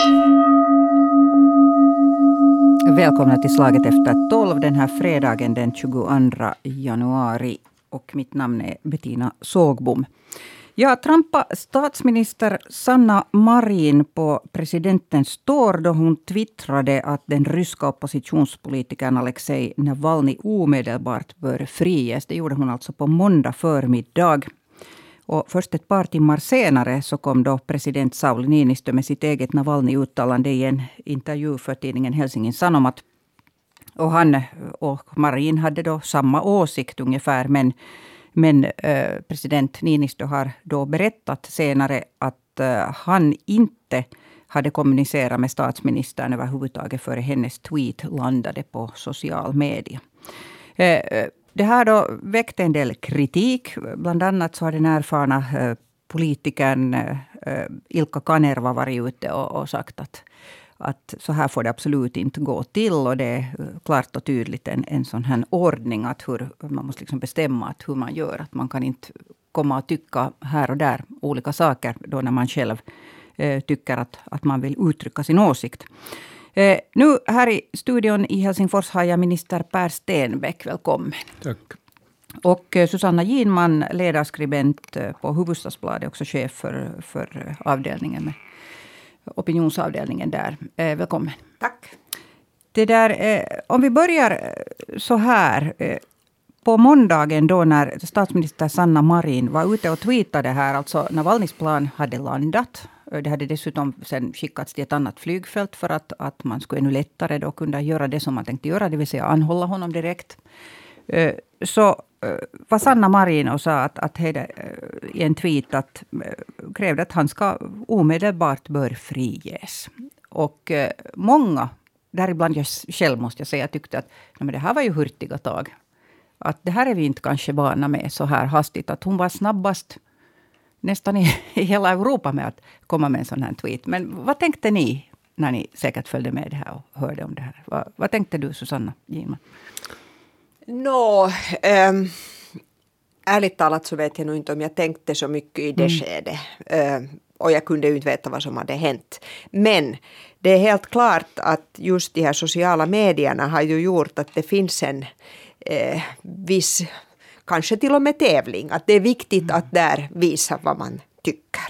Välkomna till Slaget efter 12 den här fredagen den 22 januari. Och mitt namn är Bettina Sågbom. Jag trampade statsminister Sanna Marin på presidentens tår då hon twittrade att den ryska oppositionspolitikern Alexej Navalny omedelbart bör friges. Det gjorde hon alltså på måndag förmiddag. Och först ett par timmar senare så kom då president Sauli Niinistö med sitt eget Navalny-uttalande i en intervju för tidningen Helsingin Sanomat. Och han och Marin hade då samma åsikt ungefär, men president Niinistö har då berättat senare att han inte hade kommunicerat med statsministern överhuvudtaget före hennes tweet landade på social media. Det här då väckte en del kritik. Bland annat så har den erfarna politikern Ilkka Kanerva varit ute och sagt att så här får det absolut inte gå till. Och det är klart och tydligt en sån här ordning att hur man måste liksom bestämma att hur man gör. Att man kan inte komma och tycka här och där olika saker då när man själv tycker att man vill uttrycka sin åsikt. Nu här i studion i Helsingfors har jag minister Per Stenbeck. Välkommen. Tack. Och Susanna Ginman, ledarskribent på Hufvudstadsbladet, också chef för avdelningen med opinionsavdelningen där. Välkommen. Tack. Det där, om vi börjar så här. På måndagen då när statsminister Sanna Marin var ute och tweetade här, alltså Navalnys plan hade landat. Det hade dessutom sen skickats till ett annat flygfält för att man skulle ännu lättare då kunna göra det som man tänkte göra, det vill säga anhålla honom direkt. Så var Sanna Marin och sa att i en tweet att krävde att han ska omedelbart bör friges. Och många, däribland jag själv måste jag säga, tyckte att men det här var ju hurtiga tag. Att det här är vi inte kanske vana med så här hastigt. Att hon var snabbast nästan i hela Europa med att komma med en sån här tweet. Men vad tänkte ni när ni säkert följde med det här och hörde om det här? Vad tänkte du, Susanna Ginman? Ärligt talat så vet jag nog inte om jag tänkte så mycket i det skedet. Och jag kunde ju inte veta vad som hade hänt. Men det är helt klart att just de här sociala medierna har ju gjort att det finns en viss, kanske till och med tävling. Att det är viktigt att där visa vad man tycker.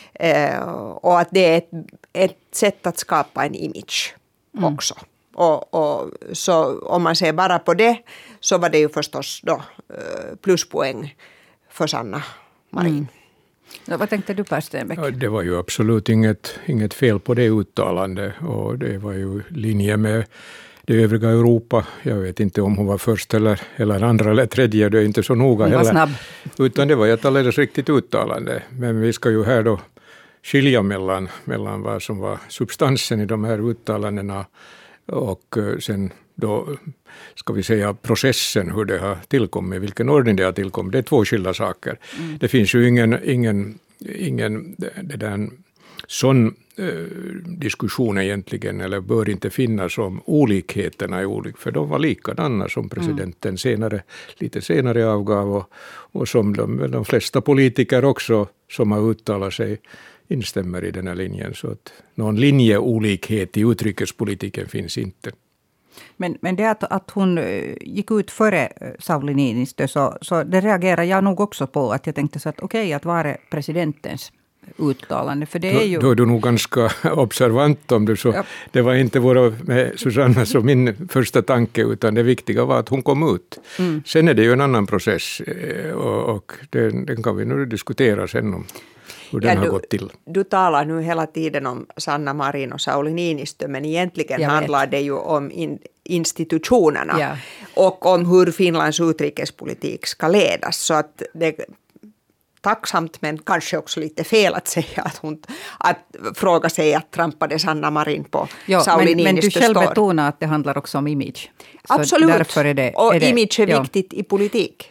Och att det är ett sätt att skapa en image också. Och så om man ser bara på det så var det ju förstås då pluspoäng för Sanna Marin. Vad tänkte du, Per Stenbeck? Ja, det var ju absolut inget fel på det uttalandet och det var ju linje med det övriga Europa. Jag vet inte om hon var först eller andra eller tredje, det är inte så noga hon heller. Var snabb. Utan det var ett alldeles riktigt uttalande. Men vi ska ju här då skilja mellan vad som var substansen i de här uttalandena och sen då ska vi säga processen, hur det har tillkommit, vilken ordning det har tillkommit. Det är två skilda saker. Det finns ju ingen det där, sån diskussion egentligen, eller bör inte finnas om olikheterna i olika, för de var likadana som presidenten lite senare avgav och som de flesta politiker också som har uttalat sig instämmer i den här linjen. Så att någon linjeolikhet i utrikespolitiken finns inte. Men det att hon gick ut före Sauli Niinistö så det reagerar jag nog också på. Att jag tänkte så att okej, att vara presidentens uttalande. För det är ju... Då är du nog ganska observant om det så. Ja. Det var inte med Susanna som min första tanke, utan det viktiga var att hon kom ut. Sen är det ju en annan process och den kan vi nu diskutera sen om hur den har gått till. Du talar nu hela tiden om Sanna Marin och Sauli Niinistö, men egentligen handlar det ju om institutionerna och om hur Finlands utrikespolitik ska ledas. Så att det tacksamt, men kanske också lite fel att säga att fråga sig att trampade Sanna Marin på Sauli Niinistö. Men du själv betonar att det handlar också om image. Absolut, därför är det, och image är viktigt i politik.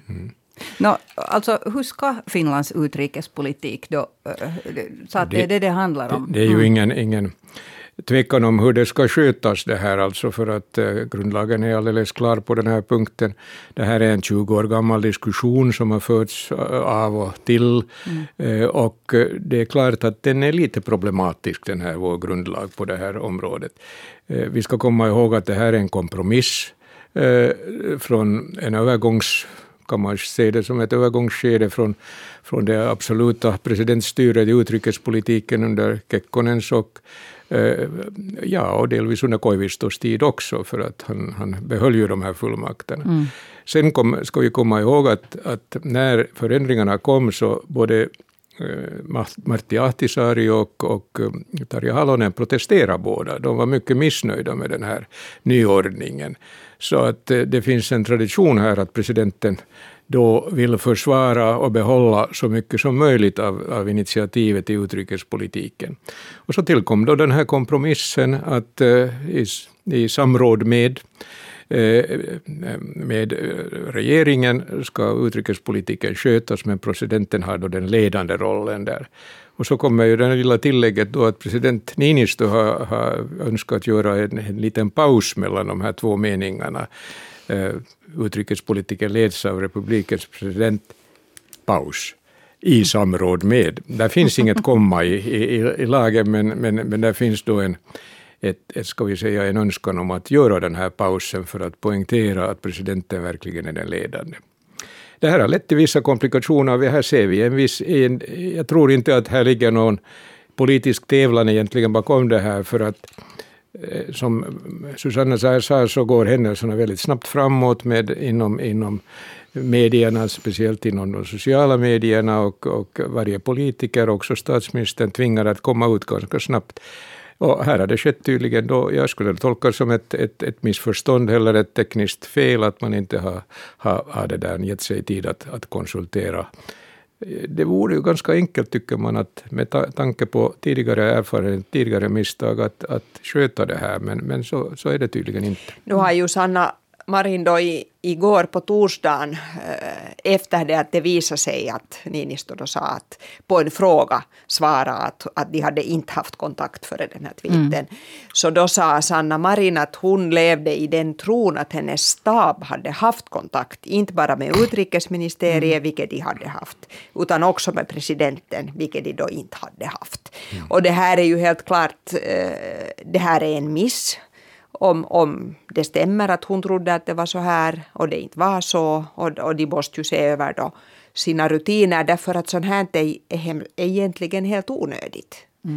Alltså, hur ska Finlands utrikespolitik då, så att det handlar om? Det är ju ingen tvekan om hur det ska skötas det här, alltså för att grundlagen är alldeles klar på den här punkten. Det här är en 20 år gammal diskussion som har förts av och till och det är klart att den är lite problematisk, den här vår grundlag på det här området. Vi ska komma ihåg att det här är en kompromiss från en kan man se det som ett övergångsskede från det absoluta presidentstyret i utrikespolitiken under Kekkonens och delvis under Koivistos tid också, för att han behöll ju de här fullmakterna. Sen ska vi komma ihåg att när förändringarna kom så både Martti Ahtisaari och Tarja Halonen protesterade båda. De var mycket missnöjda med den här nyordningen. Så att det finns en tradition här att presidenten då vill försvara och behålla så mycket som möjligt av initiativet i utrikespolitiken. Och så tillkom då den här kompromissen att i samråd med regeringen ska utrikespolitiken skötas, men presidenten har då den ledande rollen där. Och så kommer ju det lilla tillägget då att president Niinistö har önskat göra en liten paus mellan de här två meningarna. Utrikespolitiken leds av republikens president, paus, i samråd med. Där finns inget komma i lagen, men där finns då en önskan om att göra den här pausen för att poängtera att presidenten verkligen är den ledande. Det här har lett till vissa komplikationer. Här ser vi jag tror inte att här ligger någon politisk tävlan egentligen bakom det här, för att som Susanna sa så går händelserna väldigt snabbt framåt inom medierna, speciellt inom de sociala medierna, och varje politiker, också statsministern, tvingar att komma ut ganska snabbt. Och här har det skett tydligen då, jag skulle tolka som ett missförstånd eller ett tekniskt fel, att man inte har det där gett sig tid att konsultera. Det vore ju ganska enkelt, tycker man, att med tanke på tidigare erfarenhet, tidigare misstag, att sköta det här, men så är det tydligen inte. Nu har ju Sanna Marin då igår på torsdagen, efter det att det visade sig att Niinistö då sa att på en fråga svara att de hade inte haft kontakt före den här tweeten. Så då sa Sanna Marin att hon levde i den tron att hennes stab hade haft kontakt, inte bara med utrikesministeriet, vilket de hade haft, utan också med presidenten, vilket de då inte hade haft. Och det här är ju helt klart, det här är en miss. Om det stämmer att hon trodde att det var så här och det inte var så, och de måste ju se över då sina rutiner, därför att sånt här är egentligen helt onödigt.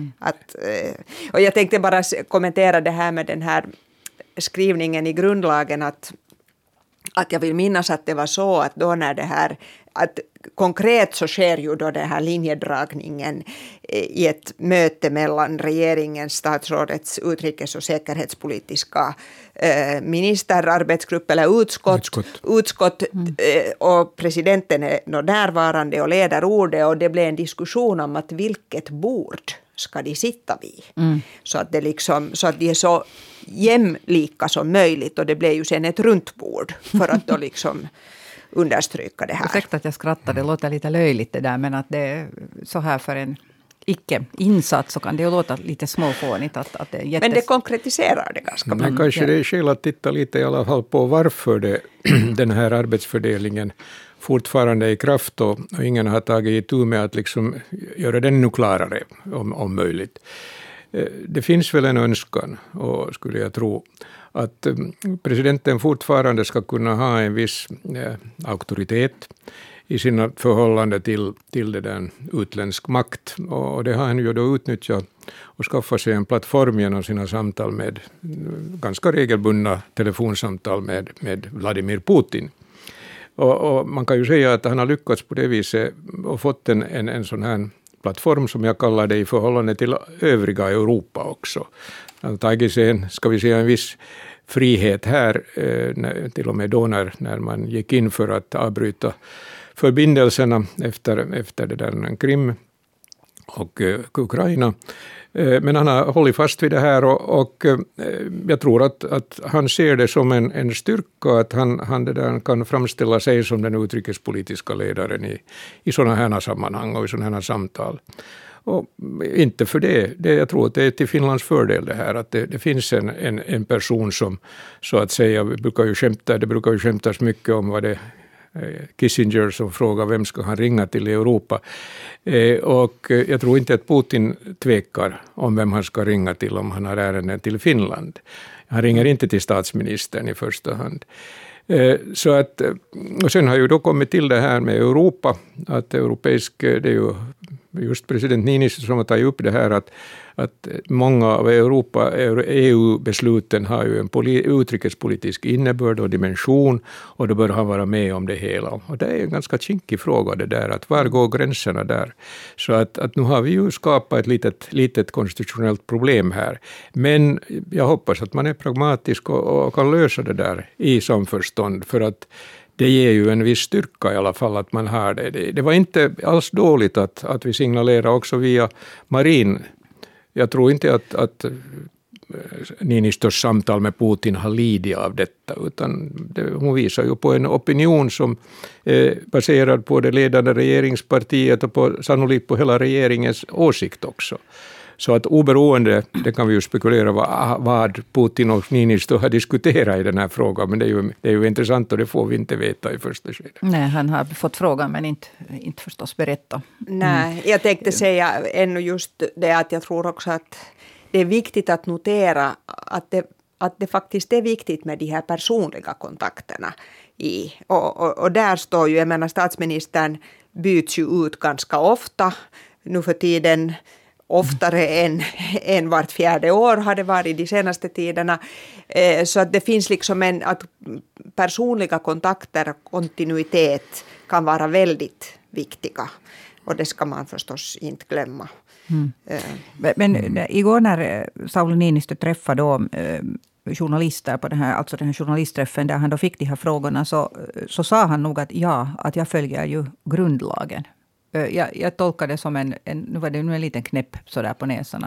Och jag tänkte bara kommentera det här med den här skrivningen i grundlagen, att jag vill minnas att det var så att då när det här, att konkret så sker ju då den här linjedragningen i ett möte mellan regeringens, statsrådets utrikes- och säkerhetspolitiska ministerarbetsgrupp eller utskott och presidenten är närvarande och leder ordet, och det blev en diskussion om att vilket bord ska de sitta vid. Så att de är så jämlika som möjligt, och det blev ju sen ett runt bord för att då liksom understryka det här. Ursäkta att jag skrattar, det låter lite löjligt det där, men att det är så här för en icke-insats så kan det ju låta lite småfånigt. Att det men det konkretiserar det ganska bra. Men kanske det är skäl att titta lite i alla fall på varför den här arbetsfördelningen fortfarande är i kraft, och ingen har tagit itu med att liksom göra den ännu klarare om möjligt. Det finns väl en önskan, och skulle jag tro, att presidenten fortfarande ska kunna ha en viss auktoritet i sina förhållande till det där utländsk makt. Och det har han ju då utnyttjat och skaffat sig en plattform genom sina samtal med, ganska regelbundna telefonsamtal med Vladimir Putin. Och man kan ju säga att han har lyckats på det viset och fått en sån här plattform som jag kallar det i förhållande till övriga Europa också. Han har tagit sig en viss frihet här, till och med då när man gick in för att avbryta förbindelserna efter det där Krim och Ukraina. Men han har hållit fast vid det här, och jag tror att han ser det som en styrka att han det där kan framställa sig som den utrikespolitiska ledaren i sådana här sammanhang och i sådana här samtal. Och inte för det. Jag tror att det är till Finlands fördel det här, att det finns en person som så att säga, det brukar ju skämtas mycket om vad det Kissinger som frågar vem ska han ringa till i Europa. Och jag tror inte att Putin tvekar om vem han ska ringa till om han har ärenden till Finland. Han ringer inte till statsministern i första hand. Så att, och sen har ju då kommit till det här med Europa, att det är ju just president Niinistö som har tagit upp det här att många av EU-besluten har ju en utrikespolitisk innebörd och dimension, och då bör han vara med om det hela. Och det är en ganska kinkig fråga det där, att var går gränserna där? Så att nu har vi ju skapat ett litet konstitutionellt problem här. Men jag hoppas att man är pragmatisk och kan lösa det där i samförstånd, för att det ger ju en viss styrka i alla fall att man har det. Det var inte alls dåligt att vi signalerar också via Marin. Jag tror inte att Niinistös samtal med Putin har lidit av detta, utan hon visar ju på en opinion som är baserad på det ledande regeringspartiet och sannolikt på hela regeringens åsikt också. Så att oberoende, det kan vi ju spekulera vad Putin och Niinistö har diskuterat i den här frågan, men det är ju intressant och det får vi inte veta i första skedet. Nej, han har fått frågan men inte förstås berätta. Nej, jag tänkte säga ännu just det att jag tror också att det är viktigt att notera att det faktiskt är viktigt med de här personliga kontakterna i. Och där står ju, jag menar, statsministern byts ju ut ganska ofta nu för tiden. Oftare än vart 4:e år har det varit de senaste tiderna. Så att det finns liksom att personliga kontakter och kontinuitet kan vara väldigt viktiga. Och det ska man förstås inte glömma. Men igår när Sauli Niinistö träffade då journalister på den här journalistträffen där han då fick de här frågorna, så sa han nog att jag följer ju grundlagen. Jag tolkar det som nu var det en liten knäpp så där på näsan.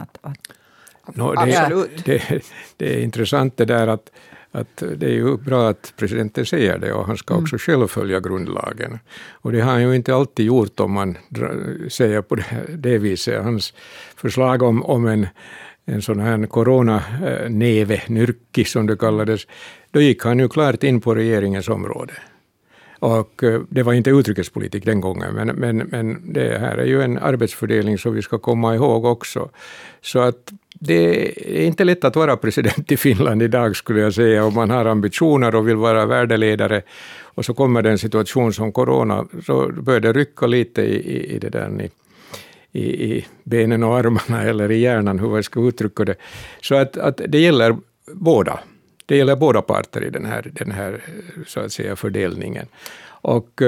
Absolut. Det är intressant det där att det är ju bra att presidenten säger det, och han ska också själv följa grundlagen. Och det har han ju inte alltid gjort om man säger på det viset. Hans förslag om en sån här coronaneve, nyrki som det kallades, då gick han ju klart in på regeringens område. Och det var inte utrikespolitik den gången, men det här är ju en arbetsfördelning som vi ska komma ihåg också. Så att det är inte lätt att vara president i Finland idag, skulle jag säga, om man har ambitioner och vill vara världsledare. Och så kommer det en situation som corona, så börjar det rycka lite i det där i benen och armarna eller i hjärnan, hur jag ska uttrycka det. Så att det gäller båda. Det gäller båda parter i den här så att säga fördelningen. Och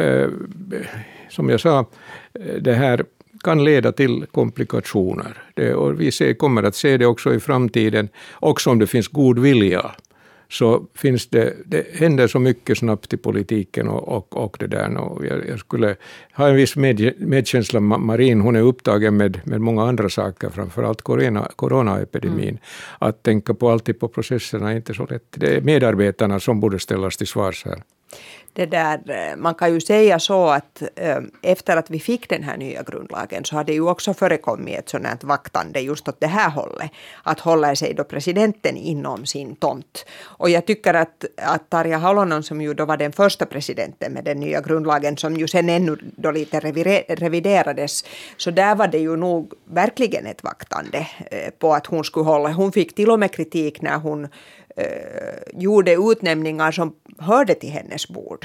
som jag sa, det här kan leda till komplikationer. Och vi kommer att se det också i framtiden. Också om det finns god vilja, så finns det händer så mycket snabbt i politiken och det där. Och jag skulle ha en viss medkänsla. Marin, hon är upptagen med många andra saker, framförallt coronaepidemin. Att tänka på alltid på processerna är inte så lätt. Det är medarbetarna som borde ställas till svars här. Det där, man kan ju säga så att efter att vi fick den här nya grundlagen så har det ju också förekommit ett sådant vaktande just åt det här hållet. Att hålla sig då presidenten inom sin tomt. Och jag tycker att Tarja Halonen, som ju då var den första presidenten med den nya grundlagen, som ju sen ännu då lite reviderades, så där var det ju nog verkligen ett vaktande på att hon skulle hålla. Hon fick till och med kritik när hon gjorde utnämningar som hörde till hennes bord.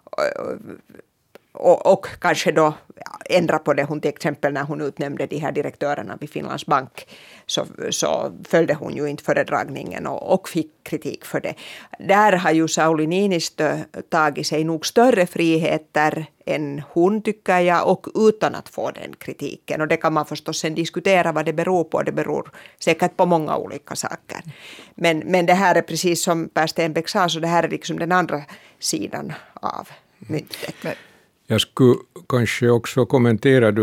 Och kanske då ändra på det. Hon till exempel när hon utnämnde de här direktörerna vid Finlands bank, så följde hon ju inte föredragningen och fick kritik för det. Där har ju Sauli Niinistö tagit sig nog större friheter än hon, tycker jag, och utan att få den kritiken. Och det kan man förstås sen diskutera vad det beror på. Det beror säkert på många olika saker. Men det här är precis som Per Stenbeck sa, så det här är liksom den andra sidan av myntet. Jag skulle kanske också kommentera,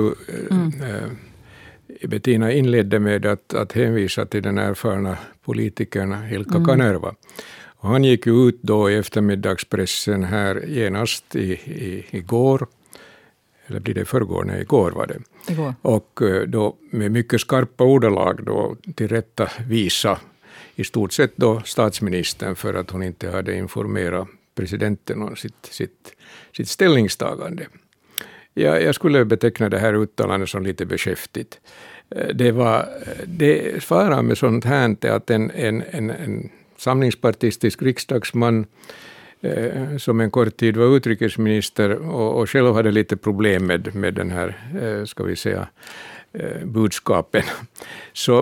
Bettina inledde med att hänvisa till den erfarna politikern Ilkka Kanerva. Och han gick ut då i eftermiddagspressen här genast igår, eller blir det förrgår? Nej, igår var det. Igår. Och då med mycket skarpa ordalag då till rätta visa i stort sett då statsministern för att hon inte hade informerat presidenten om sitt ställningstagande. Jag skulle beteckna det här uttalandet som lite beskäftigt. Det svarar med sånt här att en samlingspartistisk riksdagsman som en kort tid var utrikesminister och själv hade lite problem med den här, ska vi säga, budskapen. Så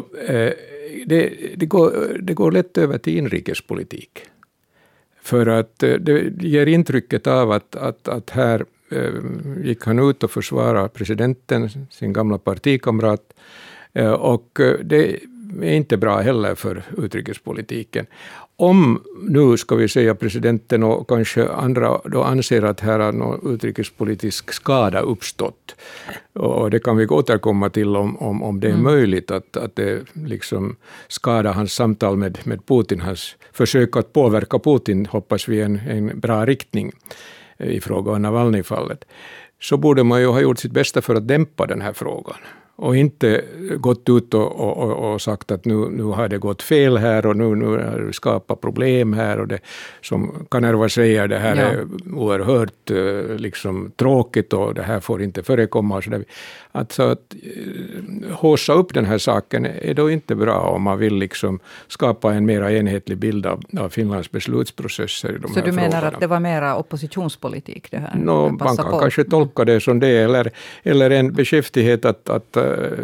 det går lätt över till inrikespolitik. För att det ger intrycket av att här gick han ut och försvarade presidenten, sin gamla partikamrat, och det är inte bra heller för utrikespolitiken. Om nu, ska vi säga, presidenten och kanske andra då anser att här har någon utrikespolitisk skada uppstått, och det kan vi återkomma till om det är möjligt att det liksom skadar hans samtal med Putin, hans försök att påverka Putin, hoppas vi, en bra riktning i fråga om Navalny-fallet, så borde man ju ha gjort sitt bästa för att dämpa den här frågan. Och inte gått ut och sagt att nu har det gått fel här och nu har det skapat problem här. Och det, som Kanerva säger, det här är oerhört liksom tråkigt och det här får inte förekomma. Så att håsa upp den här saken är då inte bra om man vill liksom skapa en mer enhetlig bild av Finlands beslutsprocesser i de så här du menar frågorna. Att det var mera oppositionspolitik det här? Man kan kanske tolka det som det, eller en beskäftighet att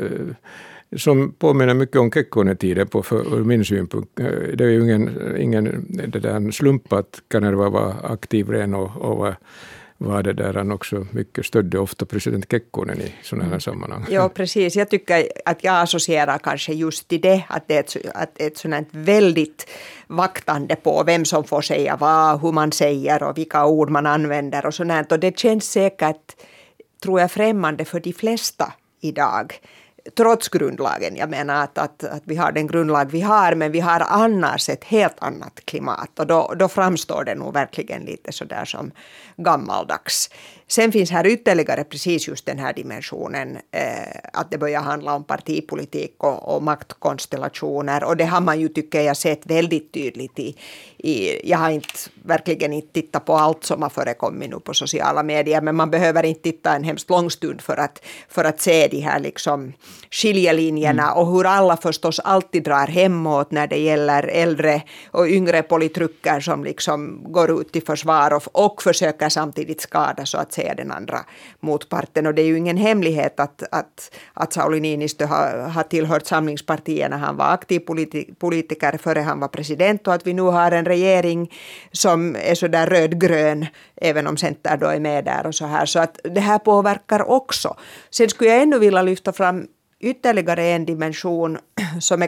som påminner mycket om Kekkonen-tiden ur min synpunkt. Det är ju ingen det där slump att Kanerva var aktiv redan och var det där han också mycket stödde ofta president Kekkonen i sådana här sammanhang. Ja, precis. Jag tycker att jag associerar kanske just till det, att det är ett sådant väldigt vaktande på vem som får säga vad, hur man säger och vilka ord man använder och sådant. Och det känns säkert, tror jag, främmande för de flesta idag. Trots grundlagen. Jag menar att vi har den grundlag vi har, men vi har annars ett helt annat klimat. Och då framstår det nog verkligen lite sådär som gammaldags. Sen finns här ytterligare precis just den här dimensionen att det börjar handla om partipolitik och maktkonstellationer. Och det har man ju, tycker jag, sett väldigt tydligt jag har verkligen inte tittat på allt som har förekommit nu på sociala medier, men man behöver inte titta en hemskt lång stund för att se de här liksom skiljelinjerna och hur alla förstås alltid drar hemåt när det gäller äldre och yngre polityker som liksom går ut i försvar och försöker samtidigt skada så att säga den andra motparten. Och det är ju ingen hemlighet att Sauli Niinistö har tillhört samlingspartierna. Han var aktiv politiker före han var president, och att vi nu har en regering som är så där rödgrön, även om Center då är med där och så här. Så att det här påverkar också. Sen skulle jag ännu vilja lyfta fram ytterligare en dimension som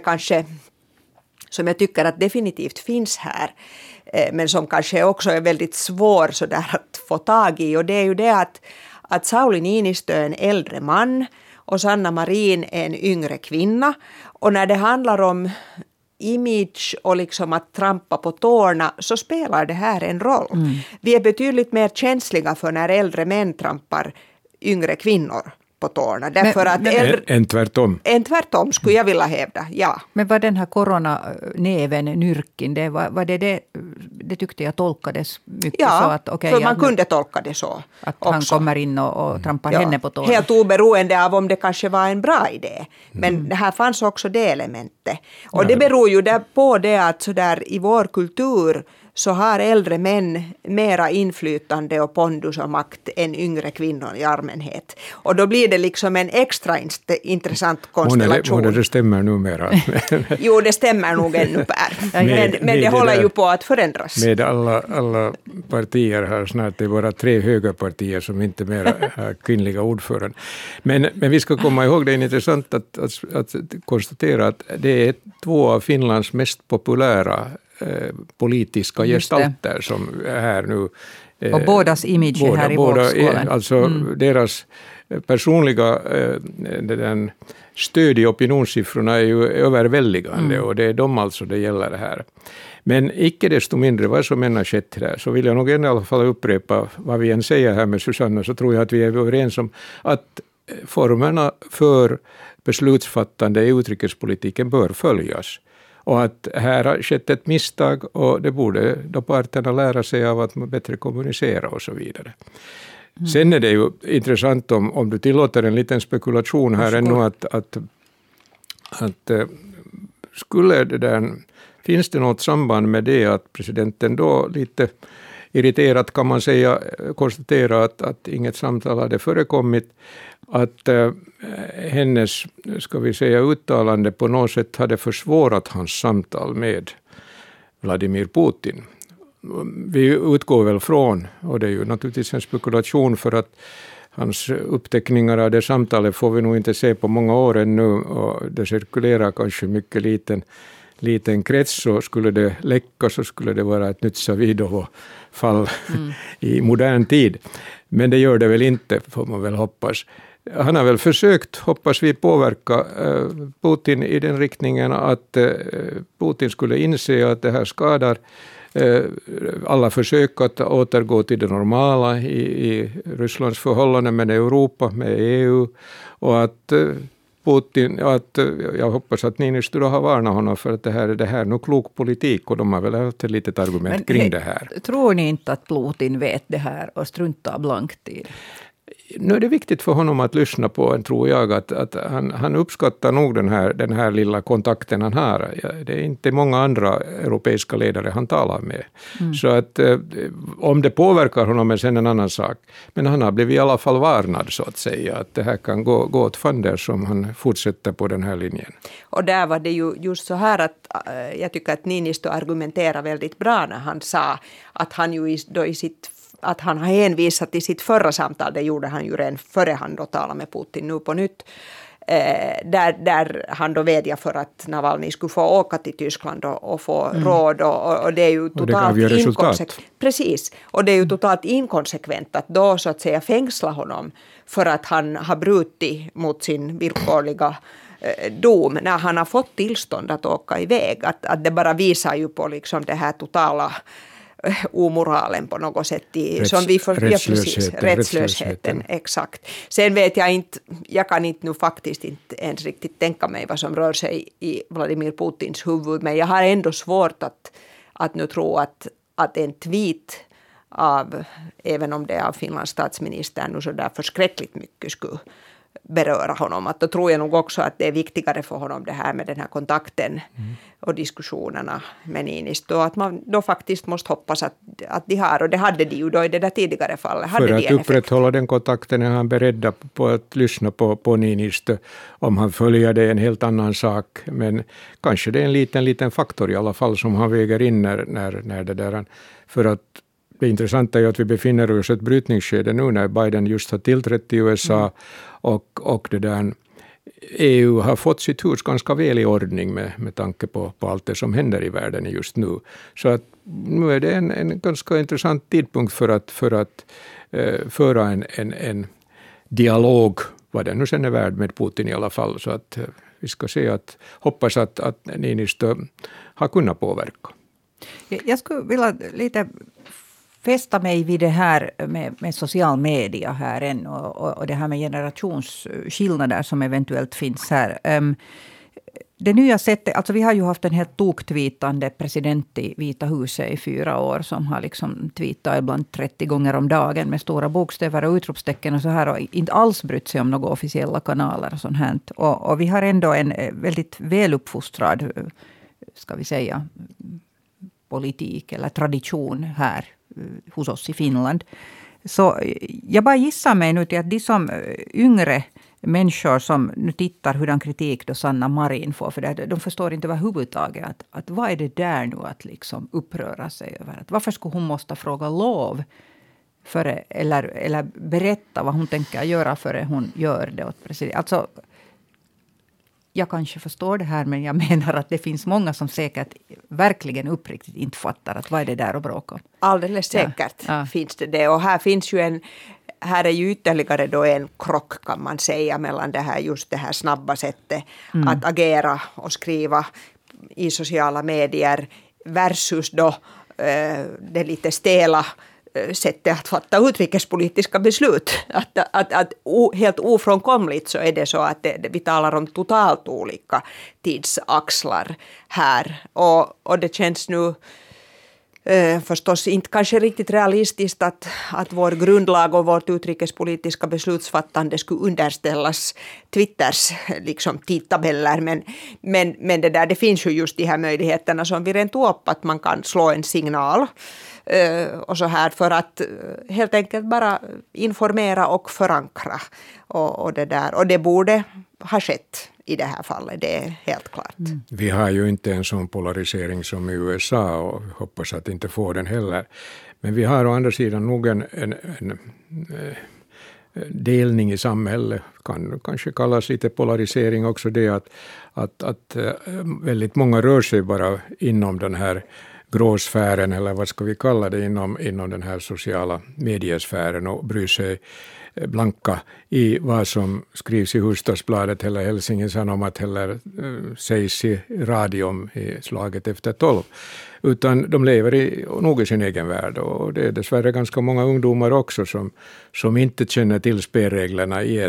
jag tycker att definitivt finns här, men som kanske också är väldigt svår så där att få tag i, och det är ju det att Sauli Niinistö är en äldre man och Sanna Marin är en yngre kvinna, och när det handlar om image och liksom att trampa på tårna så spelar det här en roll. Vi är betydligt mer känsliga för när äldre män trampar yngre kvinnor på tårna. Därför En tvärtom. En tvärtom skulle jag vilja hävda, ja. Men var den här coronanäven, nyrkin, det tyckte jag tolkades mycket så att för man kunde tolka det så. Att också. han kommer in och trampar henne på tårna. Helt oberoende av om det kanske var en bra idé. Men det här fanns också det elementet. Och det beror ju på det att så där i vår kultur så har äldre män mera inflytande och pondus och makt än yngre kvinnor i allmänhet. Och då blir det liksom en extra intressant konstellation. Det stämmer numera. Jo, det stämmer nog ännu Per. Men det håller ju på att förändras. Med alla partier har snart det bara 3 högerpartier som inte mer har kvinnliga ordförande. Men vi ska komma ihåg, det är intressant att konstatera att det är 2 av Finlands mest populära politiska gestalter som är här nu. Och bådas image är här i vågskålen. Alltså deras personliga den stöd i opinionssiffrorna är ju överväldigande och det är de alltså det gäller här. Men icke desto mindre vad som än har skett här, så vill jag nog i alla fall upprepa vad vi än säger här med Susanna, så tror jag att vi är överens om att formerna för beslutsfattande i utrikespolitiken bör följas. Och att här har skett ett misstag och det borde då parterna lära sig av att man bättre kommunicera och så vidare. Sen är det ju intressant om du tillåter en liten spekulation här ännu att skulle det där, finns det något samband med det att presidenten då lite irriterat kan man säga konstatera att inget samtal hade förekommit, att hennes, ska vi säga, uttalande på något sätt hade försvårat hans samtal med Vladimir Putin. Vi utgår väl från, och det är ju naturligtvis en spekulation för att hans uppteckningar av det samtalet får vi nog inte se på många år ännu och det cirkulerar kanske mycket liten krets, så skulle det läcka så skulle det vara ett nytt Savidovo-fall i modern tid. Men det gör det väl inte, får man väl hoppas. Han har väl försökt, hoppas vi, påverka Putin i den riktningen att Putin skulle inse att det här skadar alla försök att återgå till det normala i Rysslands förhållanden med Europa, med EU, och att Putin, att jag hoppas att Niinistö har varnat honom för att det här är nog klok politik och de har väl haft ett litet argument kring det här. Tror ni inte att Putin vet det här och struntar blankt i det? Nu är det viktigt för honom att lyssna på, tror jag, att han uppskattar nog den här lilla kontakten han har. Det är inte många andra europeiska ledare han talar med. Så att om det påverkar honom är sen en annan sak. Men han har blivit i alla fall varnad, så att säga, att det här kan gå åt fanders om han fortsätter på den här linjen. Och där var det ju just så här att jag tycker att Niinistö argumenterar väldigt bra när han sa att han ju då i sitt att han har hänvisat i sitt förra samtal, det gjorde han ju redan före han då talade med Putin nu på nytt, där han då vädjar för att Navalny skulle få åka till Tyskland och få råd och det är ju totalt inkonsekvent. Precis, och det är ju totalt inkonsekvent att då så att säga fängsla honom för att han har brutit mot sin villkorliga dom när han har fått tillstånd att åka iväg. Att det bara visar ju på liksom det här totala omoralen på något sätt. Rättslösheten. Exakt. Sen vet jag kan inte nu faktiskt inte ens riktigt tänka mig vad som rör sig i Vladimir Putins huvud, men jag har ändå svårt att nu tro att en tweet av, även om det är av Finlands statsminister, nu så där förskräckligt mycket skulle beröra honom. Att då tror jag nog också att det är viktigare för honom det här med den här kontakten och diskussionerna med Niinistö. Att man då faktiskt måste hoppas att de har, och det hade de ju då i det där tidigare fallet. För att upprätthålla den kontakten är han beredd på att lyssna på Niinistö. Om han följer det är en helt annan sak. Men kanske det är en liten faktor i alla fall som han väger in när det där. För att det intressanta är att vi befinner oss i ett brytningsskede nu när Biden just har tillträtt i USA och det där EU har fått sitt hus ganska väl i ordning med tanke på allt det som händer i världen just nu. Så att nu är det en ganska intressant tidpunkt för att föra en dialog, vad det nu sen är värd, med Putin i alla fall. Så att vi ska hoppas att Niinistö har kunnat påverka. Jag skulle vilja lite fästa mig vid det här med social media här än och det här med generationsskillnader som eventuellt finns här. Det nya sättet, alltså vi har ju haft en helt toktweetande president i Vita huset i 4 år som har liksom tweetat ibland 30 gånger om dagen med stora bokstäver och utropstecken och så här och inte alls brytt sig om några officiella kanaler och sånt här. Och vi har ändå en väldigt väluppfostrad, ska vi säga, politik eller tradition här hos oss i Finland. Så jag bara gissar mig nu till att de som yngre människor som nu tittar hurdan kritik då Sanna Marin får för det, de förstår inte överhuvudtaget att vad är det där nu att liksom uppröra sig över? Att varför skulle hon måste fråga lov före, eller berätta vad hon tänker göra före hon gör det åt president? Alltså, jag kanske förstår det här, men jag menar att det finns många som säkert verkligen uppriktigt inte fattar att vad är det där att bråka om. Alldeles säkert finns det. Och här finns ju här är ju ytterligare då en krock kan man säga mellan det här snabba sättet att agera och skriva i sociala medier versus då det lite stela sättet att fatta utrikespolitiska beslut. Helt ofrånkomligt så är det så att vi talar om totalt olika tidsaxlar här. Och det känns nu förstås inte kanske riktigt realistiskt att vår grundlag och vårt utrikespolitiska beslutsfattande skulle underställas Twitters liksom tidtabeller. Men det finns ju just de här möjligheterna som vi redan tog upp, att man kan slå en signal och så här för att helt enkelt bara informera och förankra och det där. Och det borde ha skett i det här fallet, det är helt klart. Vi har ju inte en sån polarisering som i USA och hoppas att inte få den heller. Men vi har å andra sidan nog en delning i samhället, kan kanske kallas lite polarisering också, det att väldigt många rör sig bara inom den här gråsfären, eller vad ska vi kalla det, inom den här sociala mediesfären och bryr sig blanka i vad som skrivs i Hufvudstadsbladet eller Helsingin Sanomat eller sägs i radion i slaget efter 12. Utan de lever nog i sin egen värld, och det är dessvärre ganska många ungdomar också som inte känner till spelreglerna i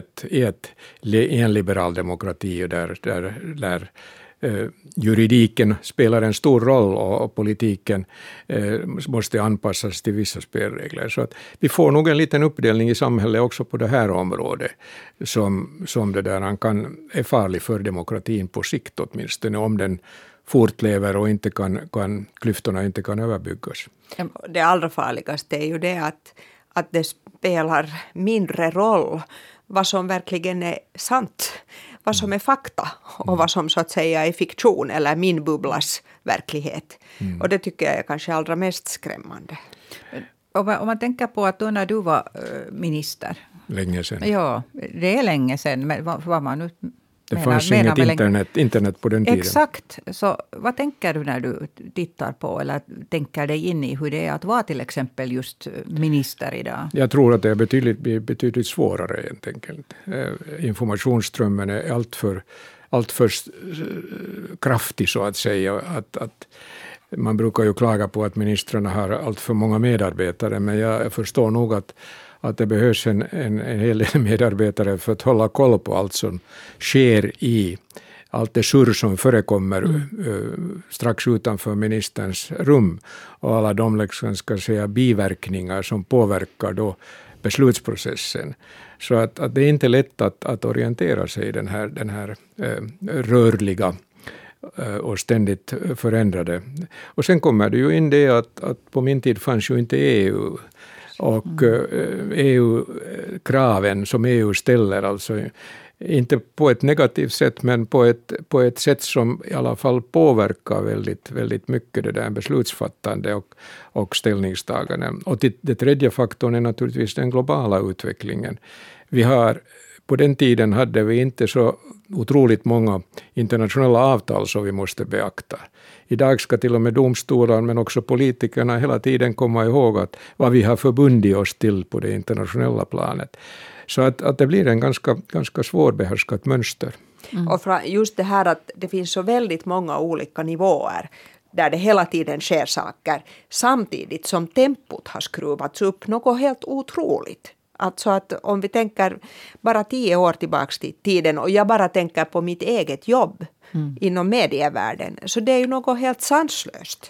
en liberal demokrati där juridiken spelar en stor roll och politiken måste anpassas till vissa spelregler. Så att vi får nog en liten uppdelning i samhället också på det här området som det där är farlig för demokratin på sikt åtminstone, om den fortlever och inte klyftorna inte kan överbyggas. Det allra farligaste är ju det att det spelar mindre roll vad som verkligen är sant, vad som är fakta och vad som så att säga är fiktion eller min bubblas verklighet. Och det tycker jag är kanske allra mest skrämmande. Om man tänker på att då när du var minister. Länge sedan. Ja, det är länge sedan. Men vad man nu det fanns inget internet på den tiden. Exakt. Så vad tänker du när du tittar på eller tänker dig in i hur det är att vara till exempel just minister idag? Jag tror att det är betydligt svårare helt enkelt. Informationsströmmen är alltför kraftig så att säga. Att man brukar ju klaga på att ministrarna har allt för många medarbetare, men jag förstår nog att det behövs en hel del medarbetare för att hålla koll på allt som sker i allt det surr som förekommer strax utanför ministerns rum och alla de liksom, ska säga, biverkningar som påverkar då beslutsprocessen. Så att det är inte lätt att orientera sig i den här rörliga och ständigt förändrade. Och sen kommer det ju in det att på min tid fanns ju inte EU. Och EU-kraven som EU ställer, alltså inte på ett negativt sätt men på ett sätt som i alla fall påverkar väldigt, väldigt mycket det där beslutsfattande och ställningstagande. Och det tredje faktorn är naturligtvis den globala utvecklingen. På den tiden hade vi inte så otroligt många internationella avtal som vi måste beakta. Idag ska till och med domstolar men också politikerna hela tiden komma ihåg att vad vi har förbundit oss till på det internationella planet. Så att det blir en ganska svårbehärskat mönster. Och just det här att det finns så väldigt många olika nivåer där det hela tiden sker saker samtidigt som tempot har skruvats upp något helt otroligt. Alltså att om vi tänker bara 10 år tillbaka till tiden och jag bara tänker på mitt eget jobb inom medievärlden, så det är ju något helt sanslöst.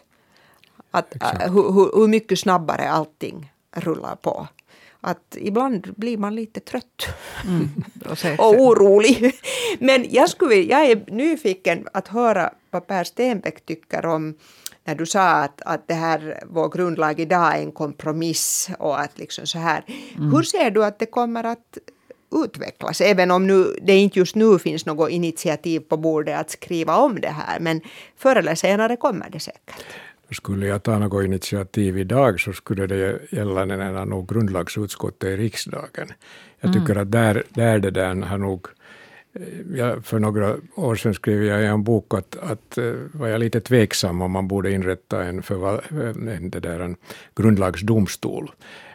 Hur mycket snabbare allting rullar på. Att ibland blir man lite trött och orolig. Men jag är nyfiken att höra vad Per Stenbeck tycker om när du sa att det här, vår grundlag idag är en kompromiss och att liksom så här. Hur ser du att det kommer att utvecklas? Även om det inte just nu finns något initiativ på bordet att skriva om det här. Men förr eller senare kommer det säkert. Skulle jag ta något initiativ idag så skulle det gälla när grundlagsutskottet i riksdagen. Jag tycker att där det där har nog... för några år sedan skrev jag i en bok att var jag lite tveksam om man borde inrätta en grundlagsdomstol.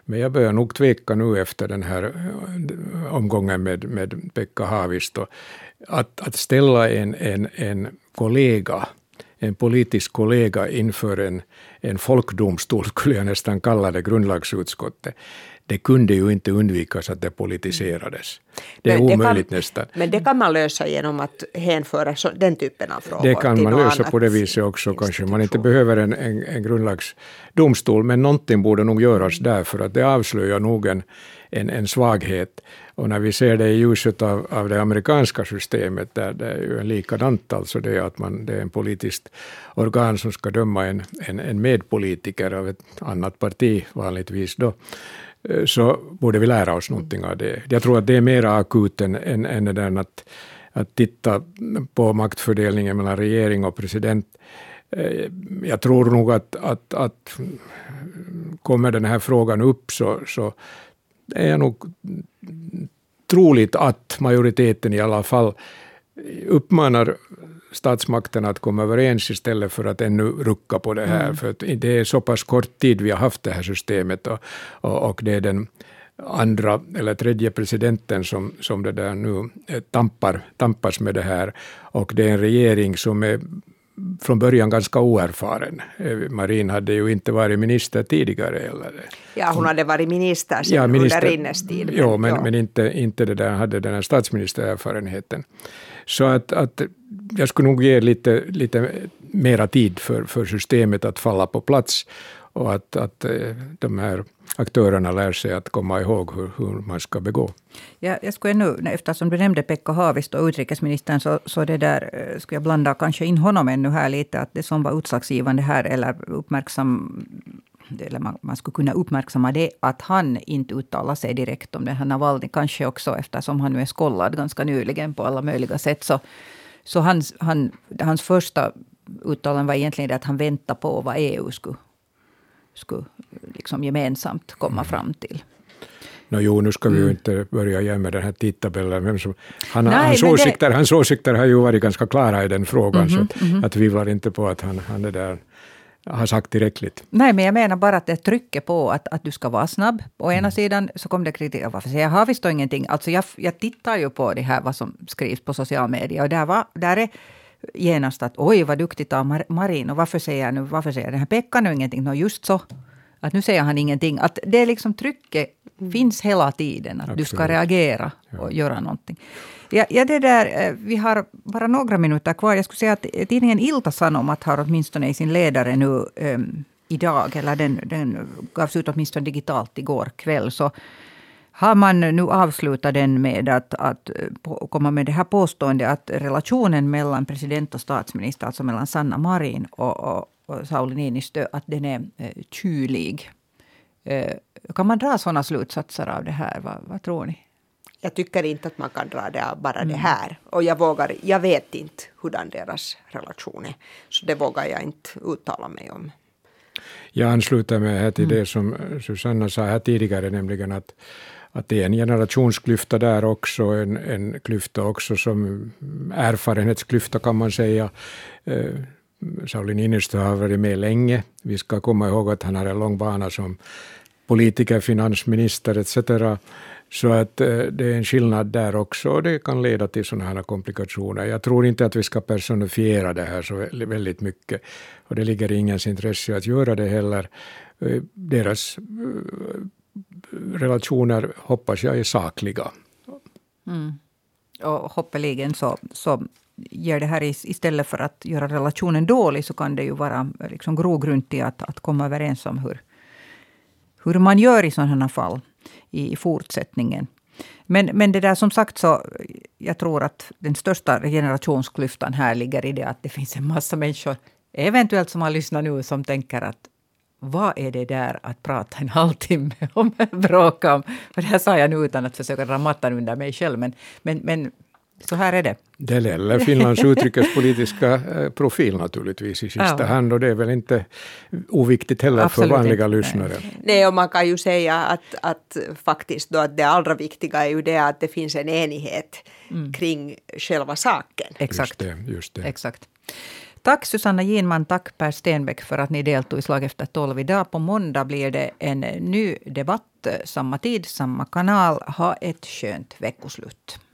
Men jag börjar nog tveka nu efter den här omgången med Pekka Haavisto. Att ställa en kollega, en politisk kollega inför en folkdomstol, skulle jag nästan kalla det, grundlagsutskottet. Det kunde ju inte undvikas att det politiserades. Det är omöjligt nästan. Men det kan man lösa genom att hänföra den typen av frågor. Det kan man lösa på det viset också. Kanske man inte behöver en grundlagsdomstol, men någonting borde nog göras där, för att det avslöjar nog en svaghet. Och när vi ser det i ljuset av det amerikanska systemet, där det är ju likadant, alltså det att det är en politiskt organ som ska döma en medpolitiker av ett annat parti vanligtvis då, så borde vi lära oss någonting av det. Jag tror att det är mer akut än den att titta på maktfördelningen mellan regering och president. Jag tror nog att kommer den här frågan upp så är jag nog troligt att majoriteten i alla fall uppmanar statsmakterna att komma överens istället för att ännu rucka på det här. För att det är så pass kort tid vi har haft det här systemet, och det är den andra eller tredje presidenten som det där nu tampas med det här, och det är en regering som är från början ganska oerfaren. Marin hade ju inte varit minister tidigare. Eller? Ja, hon hade varit minister sedan under Rinnes tid. Men inte det där, hade den här statsministererfarenheten. Så att jag skulle nog ge lite mera tid för systemet att falla på plats, och att de här aktörerna lär sig att komma ihåg hur man ska begå. Ja, jag skulle nu, eftersom du nämnde Pekka Haavisto och utrikesministern, så det där skulle jag blanda kanske in honom ännu här lite, att det som var utslagsgivande här, eller man skulle kunna uppmärksamma det, att han inte uttalar sig direkt om det här Navalny, kanske också eftersom han nu är skollad ganska nyligen på alla möjliga sätt, så hans första uttalande var egentligen det att han väntar på vad EU skulle liksom gemensamt komma fram till. Nu ska vi ju inte börja igen med den här tidtabellen. Hans åsikter har ju varit ganska klara i den frågan, så att vi var inte på att han det där har sagt tillräckligt. Nej, men jag menar bara att det trycker på att du ska vara snabb. Å ena sidan så kom det kritik. Varför säger Haavisto ingenting? Alltså jag tittar ju på det här, vad som skrivs på social media, och där är genast att oj, vad duktigt av Marin, och varför säger den här Pekka nu ingenting? Just så, att nu säger han ingenting. Att det är liksom trycket finns hela tiden, att absolut, du ska reagera och göra någonting. Ja, det där, vi har bara några minuter kvar. Jag skulle säga att tidningen Ilta-Sanomat har åtminstone i sin ledare nu idag, eller den gavs ut åtminstone digitalt igår kväll, så har man nu avslutat den med att komma med det här påståendet att relationen mellan president och statsminister, alltså mellan Sanna Marin och Sauli Niinistö, att den är kylig. Kan man dra sådana slutsatser av det här? Vad tror ni? Jag tycker inte att man kan dra det av bara det här. Och jag vet inte hurdan deras relation är. Så det vågar jag inte uttala mig om. Jag ansluter mig här till det som Susanna sa här tidigare, nämligen att det är en generationsklyfta där också, en klyfta också som erfarenhetsklyfta kan man säga. Sauli Niinistö har varit med länge. Vi ska komma ihåg att han har en lång bana som politiker, finansminister etc. Så att det är en skillnad där också, och det kan leda till sådana här komplikationer. Jag tror inte att vi ska personifiera det här så väldigt mycket, och det ligger i ingens intresse att göra det heller. Deras relationer hoppas jag är sakliga. Och hoppeligen så ger det här istället för att göra relationen dålig, så kan det ju vara liksom grogrund till att komma överens om hur man gör i sådana fall i fortsättningen. Men det där, som sagt, så jag tror att den största generationsklyftan här ligger i det att det finns en massa människor, eventuellt som har lyssnat nu, som tänker att vad är det där att prata en halvtimme om, bråka om? För det här sa jag nu utan att försöka dra mattan under mig själv, men så här är det. Det gäller Finlands utrikespolitiska profil naturligtvis i sista hand, och det är väl inte oviktigt heller absolut för vanliga inte lyssnare. Nej, och man kan ju säga att faktiskt då att det allra viktiga är ju det att det finns en enighet kring själva saken. Exakt. Just det. Exakt. Tack Susanna Ginman, tack Per Stenbeck för att ni deltog i Slag efter 12 idag. På måndag blir det en ny debatt, samma tid, samma kanal. Ha ett skönt veckoslut.